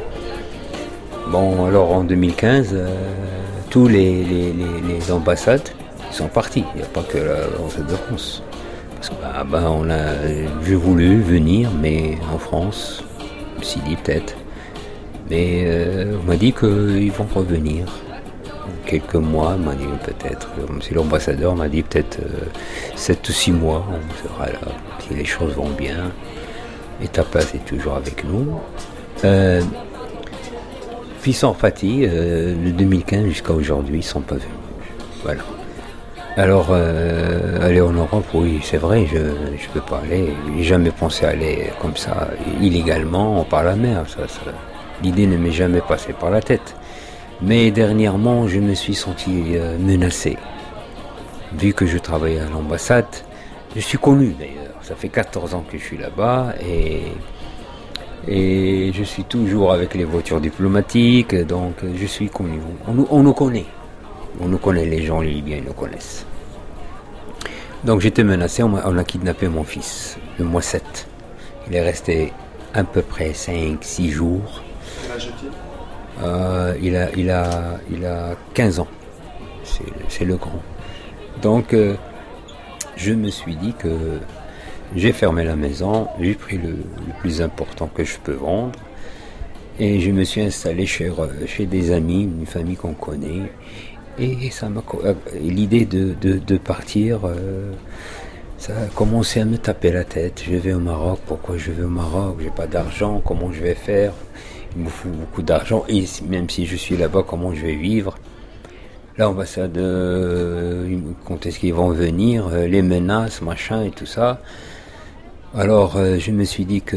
Bon, alors en deux mille quinze, euh, tous les, les, les, les ambassades sont partis. Il n'y a pas que l'ambassade de France. Parce que bah, bah, on a, j'ai voulu venir, mais en France, je me suis dit peut-être. Mais euh, on m'a dit qu'ils vont revenir. quelques mois, m'a dit peut-être, monsieur l'ambassadeur m'a dit peut-être euh, sept ou six mois, on sera là, si les choses vont bien. Et ta place est toujours avec nous. Euh, puis ils sont partis, euh, de deux mille quinze jusqu'à aujourd'hui, ils ne sont pas venus. Voilà. Alors, euh, aller en Europe, oui, c'est vrai, je ne peux pas aller. Je n'ai jamais pensé aller comme ça, illégalement, par la mer. Ça, ça, l'idée ne m'est jamais passée par la tête. Mais dernièrement, je me suis senti euh, menacé. Vu que je travaillais à l'ambassade, je suis connu d'ailleurs. Ça fait quatorze ans que je suis là-bas et, et je suis toujours avec les voitures diplomatiques, donc je suis connu. On, on nous connaît. On nous connaît, les gens, les Libyens, ils nous connaissent. Donc j'étais menacé, on a, on a kidnappé mon fils, le mois sept. Il est resté à peu près cinq six jours. Quel âge a-t-il ? euh, il, a, il, a, il a quinze ans, c'est, c'est le grand. Donc euh, je me suis dit que j'ai fermé la maison, j'ai pris le, le plus important que je peux vendre. Et je me suis installé chez, chez des amis, une famille qu'on connaît. Et ça m'a, l'idée de, de, de partir, euh, ça a commencé à me taper la tête. Je vais au Maroc, pourquoi je vais au Maroc? J'ai pas d'argent, comment je vais faire? Il me faut beaucoup d'argent, et même si je suis là-bas, comment je vais vivre? L'ambassade, euh, quand est-ce qu'ils vont venir? Les menaces, machin et tout ça. Alors euh, je me suis dit que,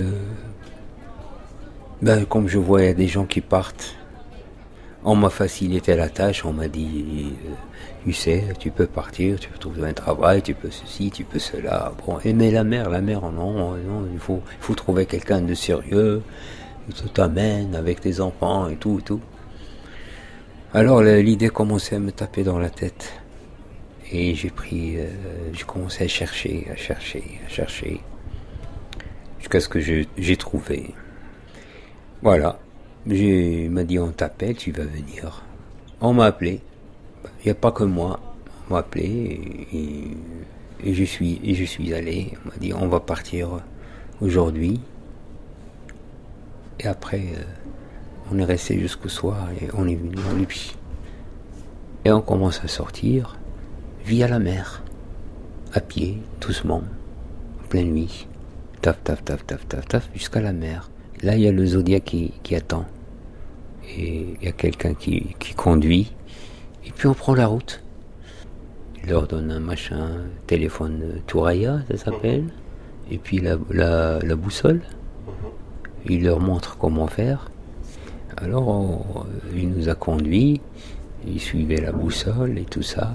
ben, comme je voyais des gens qui partent, on m'a facilité la tâche, on m'a dit, euh, tu sais, tu peux partir, tu peux trouver un travail, tu peux ceci, tu peux cela. Bon, et mais la mère, la mère, non, non, il faut, il faut trouver quelqu'un de sérieux, qui t'amène avec tes enfants et tout, et tout. Alors l'idée commençait à me taper dans la tête. Et j'ai pris, euh, j'ai commencé à chercher, à chercher, à chercher, jusqu'à ce que je, j'ai trouvé. Voilà. J'ai, il m'a dit, on t'appelle, tu vas venir. On m'a appelé. Il n'y a pas que moi. On m'a appelé et, et, et, je suis, et je suis allé. On m'a dit, on va partir aujourd'hui. Et après, euh, on est resté jusqu'au soir et on est venu en Libye. Et on commence à sortir via la mer, à pied, doucement, en pleine nuit. Taf, taf, taf, taf, taf, taf, jusqu'à la mer. Là, il y a le Zodiac qui, qui attend. Et il y a quelqu'un qui, qui conduit. Et puis on prend la route. Il leur donne un machin, téléphone Touraya, ça s'appelle. Et puis la, la, la boussole. Il leur montre comment faire. Alors on, il nous a conduits. Il suivait la boussole et tout ça.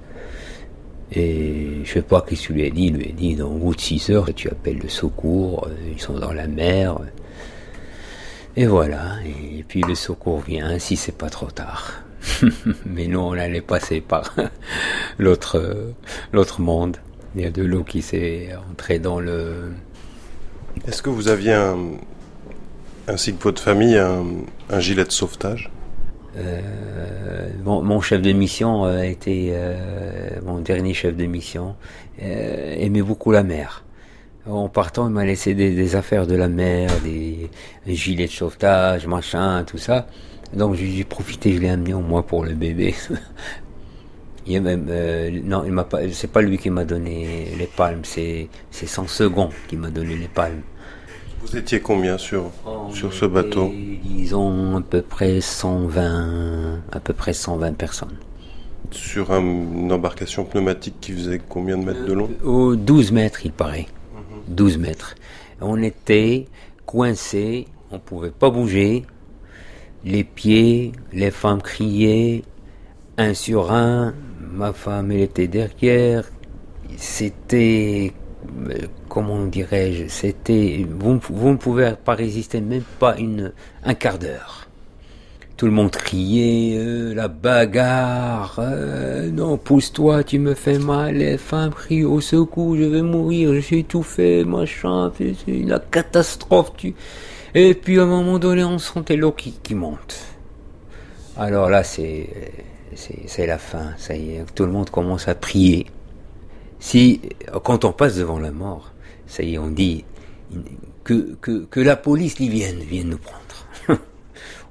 Et je sais pas qu'est-ce qu'il lui a dit. Il lui a dit, dans au bout de six heures, tu appelles le secours. Ils sont dans la mer. Et voilà, et puis le secours vient, si c'est pas trop tard. Mais nous, on allait passer par l'autre, l'autre monde. Il y a de l'eau qui s'est entrée dans le... Est-ce que vous aviez, un, ainsi que votre famille, un, un gilet de sauvetage? euh, mon, mon chef de mission a été, euh, mon dernier chef de mission, euh, aimait beaucoup la mer. En partant, il m'a laissé des, des affaires de la mer, des, des gilets de sauvetage, machin, tout ça. Donc j'ai, j'ai profité, je l'ai amené au moins pour le bébé. Il y a même, euh, non, il m'a pas, c'est pas lui qui m'a donné les palmes, c'est, c'est son second qui m'a donné les palmes. Vous étiez combien sur, oh, sur ce bateau? Disons à peu près cent vingt, à peu près cent vingt personnes. Sur un, une embarcation pneumatique qui faisait combien de mètres de long? euh, douze mètres, il paraît. douze mètres. On était coincés, on pouvait pas bouger. Les pieds, les femmes criaient, un sur un. Ma femme, elle était derrière. C'était, comment dirais-je, c'était, vous, vous ne pouvez pas résister même pas une, un quart d'heure. Tout le monde criait, euh, la bagarre, euh, non, pousse-toi, tu me fais mal, les femmes crient au secours, je vais mourir, je suis étouffé, machin, c'est une catastrophe. Tu... Et puis à un moment donné, on sentait l'eau qui, qui monte. Alors là, c'est, c'est, c'est la fin, ça y est, tout le monde commence à prier. Si, quand on passe devant la mort, ça y est, on dit que, que, que la police libyenne vienne nous prendre.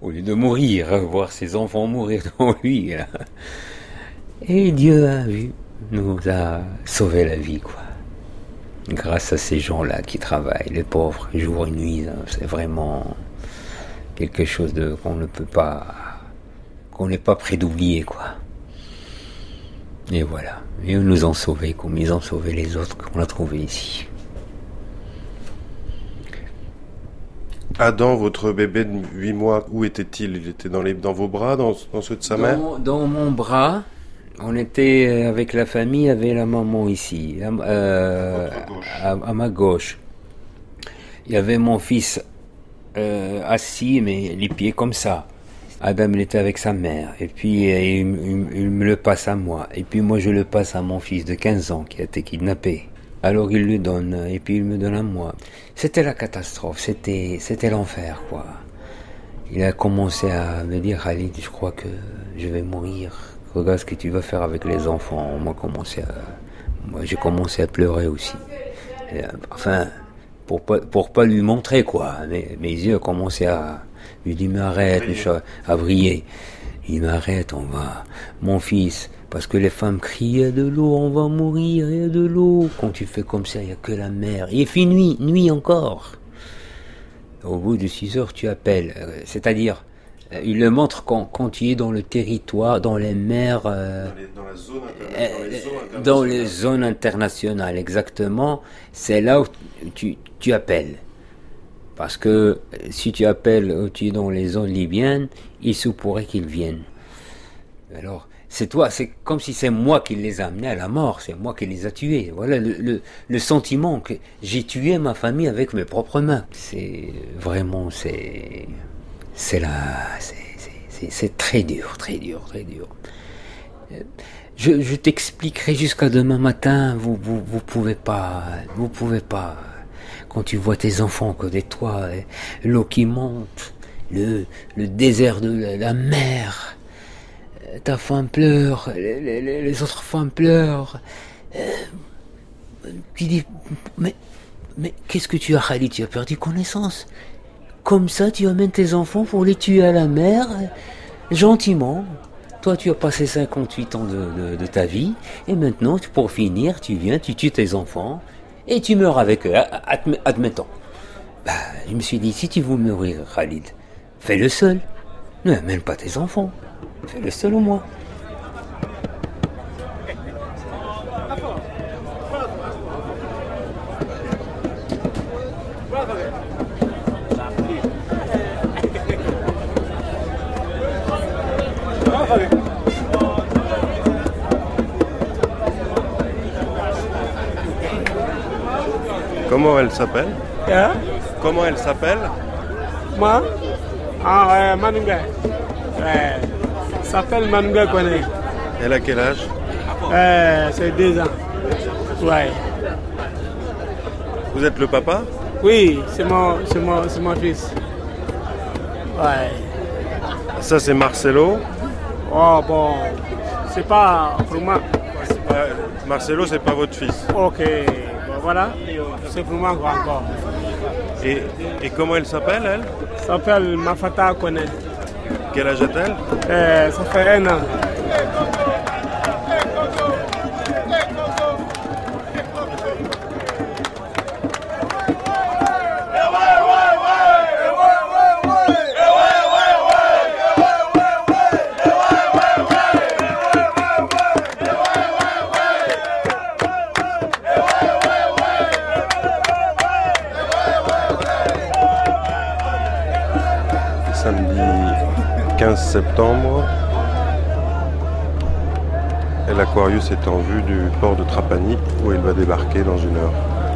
au lieu de mourir, voir ses enfants mourir devant lui. Là. Et Dieu a vu, nous a sauvé la vie, quoi. Grâce à ces gens-là qui travaillent, les pauvres, jour et nuit, c'est vraiment quelque chose de qu'on ne peut pas, qu'on n'est pas prêt d'oublier, quoi. Et voilà, et ils nous ont sauvés comme ils ont sauvé les autres qu'on a trouvés ici. Adam, votre bébé de huit mois, où était-il? Il était dans, les, dans vos bras, dans, dans ceux de sa mère? Dans, dans mon bras. On était avec la famille, avec la maman ici, euh, à, à ma gauche. Il y avait mon fils euh, assis, mais les pieds comme ça. Adam, il était avec sa mère. Et puis, il, il, il me le passe à moi. Et puis, moi, je le passe à mon fils de quinze ans qui a été kidnappé. Alors, il le donne, et puis il me donne à moi. C'était la catastrophe, c'était, c'était l'enfer, quoi. Il a commencé à me dire, Khalid, je crois que je vais mourir. Regarde ce que tu vas faire avec les enfants. On m'a commencé à, moi, j'ai commencé à pleurer aussi. Et, enfin, pour pas, pour pas lui montrer, quoi. Mes, mes yeux ont commencé à, je lui dis, mais arrête, à briller. Il m'arrête, on va, mon fils, parce que les femmes crient, il y a de l'eau, on va mourir, il y a de l'eau. Quand tu fais comme ça, il n'y a que la mer. Il fait nuit, nuit encore. Au bout de six heures, tu appelles. C'est-à-dire, il le montre quand, quand tu es dans le territoire, dans les mers, euh, dans, les, dans, la zone euh, dans, les zones dans les zones internationales, exactement. C'est là où tu, tu appelles. Parce que si tu appelles, tu es dans les zones libyennes, il se pourrait qu'ils viennent. Alors, c'est toi, c'est comme si c'est moi qui les ai amenés à la mort, c'est moi qui les ai tués. Voilà le, le, le sentiment que j'ai tué ma famille avec mes propres mains. C'est vraiment, c'est, c'est là, c'est, c'est, c'est, c'est très dur, très dur, très dur. Je, je t'expliquerai jusqu'à demain matin. Vous, vous, vous pouvez pas, vous pouvez pas. Quand tu vois tes enfants à côté de toi, l'eau qui monte, le, le désert de la, la mer. Ta femme pleure, les, les, les autres femmes pleurent. Euh, tu dis, mais, mais qu'est-ce que tu as, Khalid? Tu as perdu connaissance. Comme ça, tu amènes tes enfants pour les tuer à la mer, gentiment. Toi, tu as passé cinquante-huit ans de, de, de ta vie, et maintenant, pour finir, tu viens, tu tues tes enfants, et tu meurs avec eux, adm- admettons. Bah, je me suis dit, si tu veux mourir, Khalid, fais-le seul. Ne amène pas tes enfants. Fais-le seul au moins. Comment elle s'appelle? Hein? Comment elle s'appelle? Moi? Ah ouais, Manunga. Ouais. Ça s'appelle Manunga Kone. Elle a quel âge? Euh, c'est deux ans. Ouais. Vous êtes le papa? Oui, c'est mon, c'est mon, c'est mon fils. Ouais. Ça c'est Marcelo? Oh bon, c'est pas pour moi. C'est pas, Marcelo, c'est pas votre fils? Ok, bon, voilà, c'est pour moi encore. Et, et comment elle s'appelle, elle? Elle s'appelle Mafata Kone. Quel âge a-t-elle? euh, Ça fait un an. quinze septembre, et l'Aquarius est en vue du port de Trapani où il va débarquer dans une heure.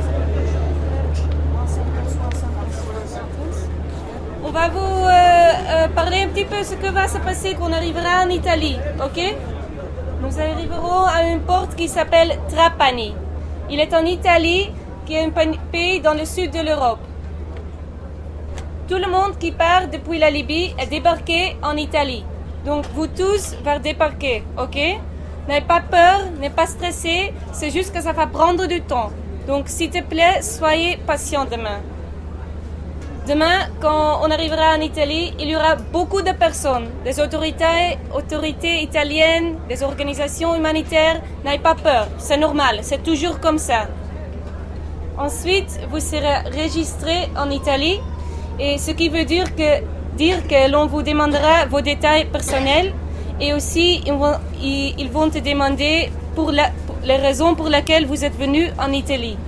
On va vous euh, euh, parler un petit peu de ce que va se passer quand on arrivera en Italie, ok? Nous arriverons à une porte qui s'appelle Trapani. Il est en Italie, qui est un pays dans le sud de l'Europe. Tout le monde qui part depuis la Libye est débarqué en Italie. Donc vous tous allez débarquer, ok? N'ayez pas peur, n'ayez pas stressé, c'est juste que ça va prendre du temps. Donc s'il te plaît, soyez patient demain. Demain, quand on arrivera en Italie, il y aura beaucoup de personnes, des autorités, autorités italiennes, des organisations humanitaires. N'ayez pas peur, c'est normal, c'est toujours comme ça. Ensuite, vous serez enregistré en Italie, et ce qui veut dire que, dire que l'on vous demandera vos détails personnels, et aussi ils vont, ils, ils vont te demander pour, la, pour les raisons pour lesquelles vous êtes venu en Italie.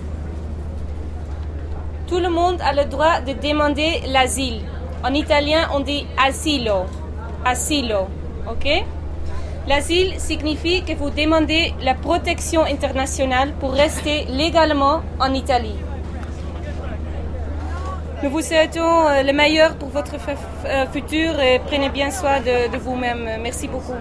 Tout le monde a le droit de demander l'asile. En italien, on dit asilo. Asilo, ok? L'asile signifie que vous demandez la protection internationale pour rester légalement en Italie. Nous vous souhaitons le meilleur pour votre f- futur et prenez bien soin de, de vous-même. Merci beaucoup.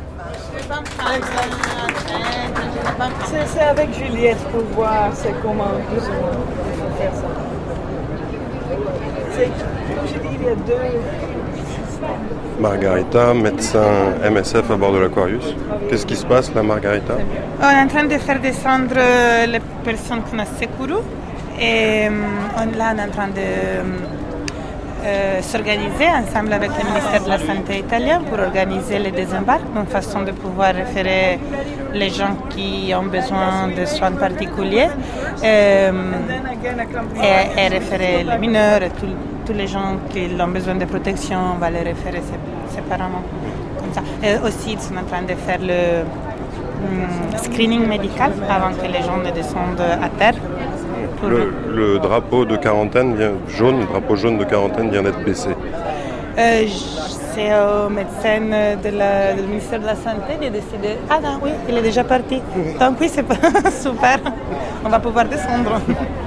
C'est, c'est avec Juliette pour voir c'est comment plus ou moins il faut faire ça. C'est, comme je dis, il y a deux systèmes. Margarita, médecin M S F à bord de l'Aquarius. Qu'est-ce qui se passe là, Margarita? On est en train de faire descendre les personnes qu'on a secouru et on, là on est en train de euh, s'organiser ensemble avec le ministère de la Santé italien pour organiser le désembarque, une façon de pouvoir référer les gens qui ont besoin de soins particuliers euh, et, et référer les mineurs et tout, tous les gens qui ont besoin de protection, on va les référer séparément. Comme ça. Et aussi, ils sont en train de faire le um, screening médical avant que les gens ne descendent à terre. Le, le drapeau de quarantaine vient, jaune, le drapeau jaune de quarantaine vient d'être baissé. Euh, c'est au médecin de la, du ministère de la Santé de décider. Ah non, oui, il est déjà parti. Donc oui, c'est pas super. On va pouvoir descendre.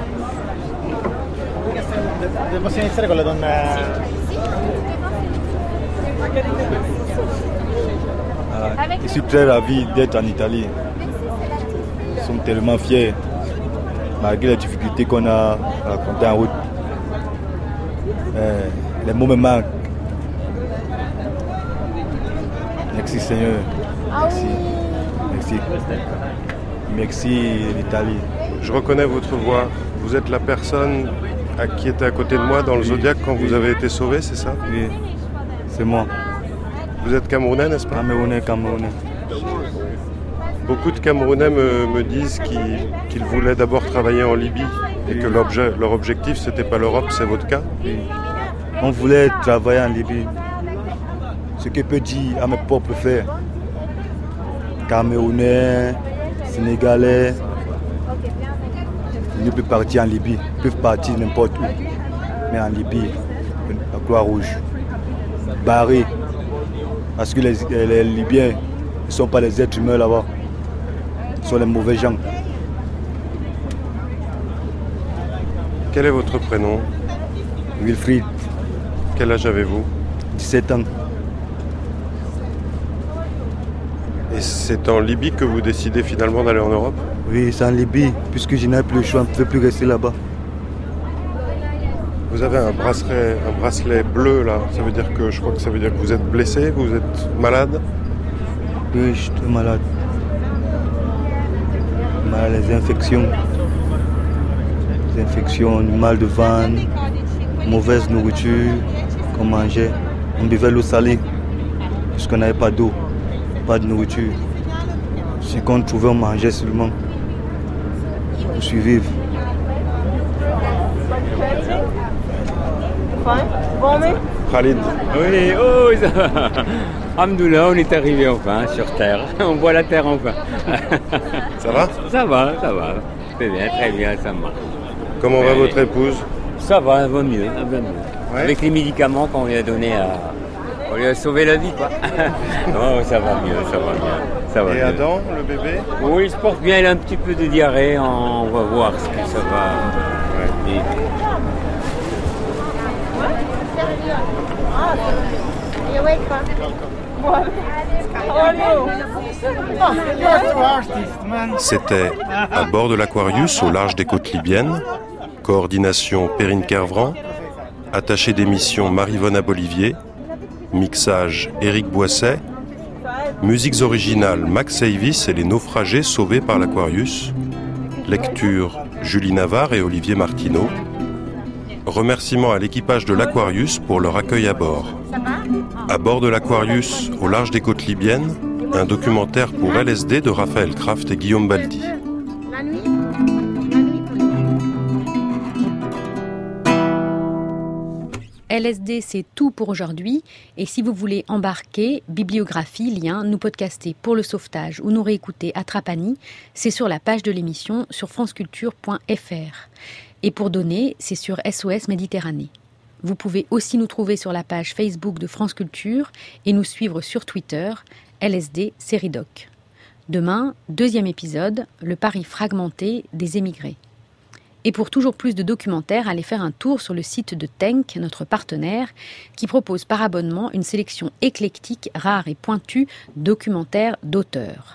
Possiamo iniziare con la donna. Ah, je suis très ravi d'être en Italie. Nous sommes tellement fiers, malgré les difficultés qu'on a rencontrées en route. Euh, les mots me manquent. Merci Seigneur. Merci. Merci. Merci l'Italie. Je reconnais votre voix. Vous êtes la personne à qui était à côté de moi dans le Zodiac quand vous avez été sauvé, c'est ça? Oui, c'est moi. Vous êtes Camerounais, n'est-ce pas? Camerounais, Camerounais. Beaucoup de Camerounais me, me disent qu'ils, qu'ils voulaient d'abord travailler en Libye et que l'objet, leur objectif, c'était pas l'Europe, c'est votre cas? Oui. On voulait travailler en Libye. Ce que peut dire à mes propres frères, Camerounais, Sénégalais, ils ne peuvent partir en Libye, ils peuvent partir n'importe où. Mais en Libye, la Croix-Rouge, barrée. Parce que les, les Libyens ne sont pas les êtres humains là-bas. Ils sont les mauvais gens. Quel est votre prénom? Wilfried. Quel âge avez-vous? dix-sept ans. Et c'est en Libye que vous décidez finalement d'aller en Europe? Oui, c'est en Libye, puisque je n'ai plus le choix, je ne peux plus rester là-bas. Vous avez un bracelet, un bracelet bleu là, ça veut dire que je crois que ça veut dire que vous êtes blessé, vous êtes malade? Oui, je suis malade. Mal, les infections. Les infections, mal de ventre, mauvaise nourriture qu'on mangeait. On buvait l'eau salée, puisqu'on n'avait pas d'eau, pas de nourriture. Ce qu'on trouvait, on mangeait seulement pour survivre. Khalid. Oui, oh, ça va. Alhamdoulilah, on est arrivé enfin sur Terre. On voit la Terre enfin. Ça va? Ça va, ça va. C'est bien, très bien, ça marche. Comment va votre épouse? Ça va, elle va mieux, elle va mieux. Ouais. Avec les médicaments qu'on lui a donnés à... On lui a sauvé la vie, quoi. Oh, ça va mieux, ça va mieux. Ça va Et mieux. Adam, le bébé? Oui, il se porte bien, il a un petit peu de diarrhée. On va voir ce que ça va... Ouais. Et... C'était à bord de l'Aquarius au large des côtes libyennes. Coordination Perrine Kervran. Attaché d'émission Marie-Vonne Abolivier. Mixage Éric Boisset. Musiques originales Max Avis et les naufragés sauvés par l'Aquarius. Lecture Julie Navarre et Olivier Martineau. Remerciements à l'équipage de l'Aquarius pour leur accueil à bord. À bord de l'Aquarius, au large des côtes libyennes, un documentaire pour L S D de Raphaël Kraft et Guillaume Baldi. L S D, c'est tout pour aujourd'hui. Et si vous voulez embarquer, bibliographie, liens, nous podcaster pour le sauvetage ou nous réécouter à Trapani, c'est sur la page de l'émission sur franceculture point f r. Et pour donner, c'est sur S O S Méditerranée. Vous pouvez aussi nous trouver sur la page Facebook de France Culture et nous suivre sur Twitter, L S D Série Doc. Demain, deuxième épisode, le Paris fragmenté des émigrés. Et pour toujours plus de documentaires, allez faire un tour sur le site de Tenk, notre partenaire, qui propose par abonnement une sélection éclectique, rare et pointue, documentaires d'auteurs.